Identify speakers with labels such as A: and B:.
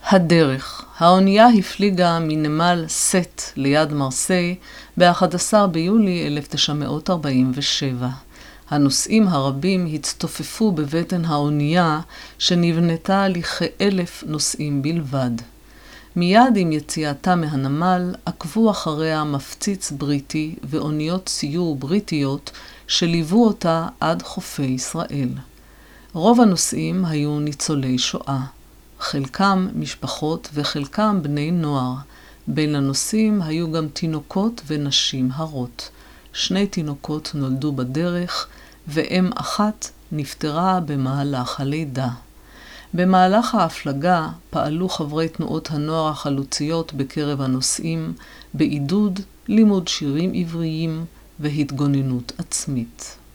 A: הדרך. האונייה הפליגה מנמל סט ליד מרסיי ב-11 ביולי 1947. הנוסעים הרבים הצטופפו בבטן האונייה שנבנתה לכ1,000 נוסעים בלבד. מיד עם יציאתה מהנמל עקבו אחריה מפציץ בריטי ואוניות סיור בריטיות שליוו אותה עד חופי ישראל. רוב הנוסעים היו ניצולי שואה. חלקם משפחות וחלקם בני נוער. בין הנוסעים היו גם תינוקות ונשים הרות. 2 תינוקות נולדו בדרך, ואם אחת נפטרה במהלך הלידה. במהלך ההפלגה פעלו חברי תנועות הנוער החלוציות בקרב הנוסעים, בעידוד לימוד שירים עבריים והתגוננות עצמית.